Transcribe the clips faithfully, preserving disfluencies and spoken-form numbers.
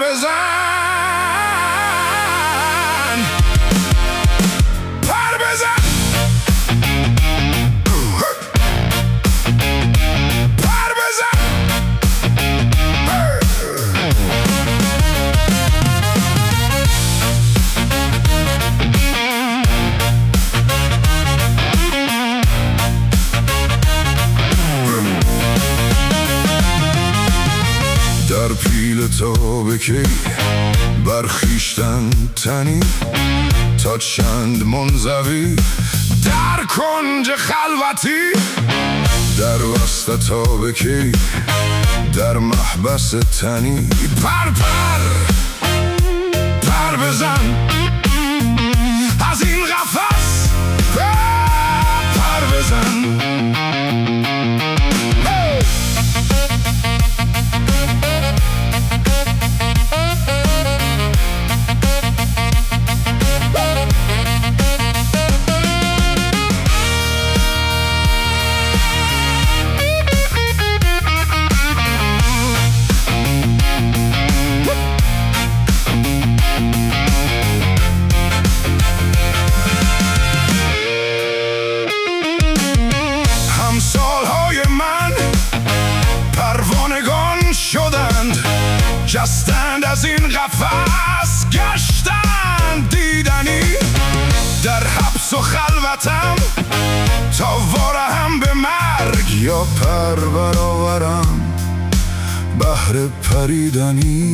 بزن، پر بزن، پر بزن. در پیل تابکی برخیشتن تنی تا چند منزوی در کنج خلوتی، در وسط تابکی در محبس تنی. پر پر پر بزن از این قفس، پر بزن. سالهای من پروانگان شدند، جستند از این قفس، گشتند دیدنی در حبس و خلوتم تا وارهم به مرگ، یا پر برآورم بهر پریدنی.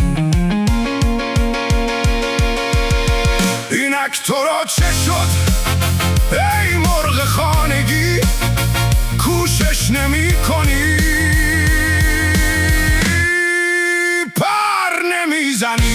اینک تو را چه شد ای مرغ خانگی، کوشش نمی کنی، پر نمی زنی.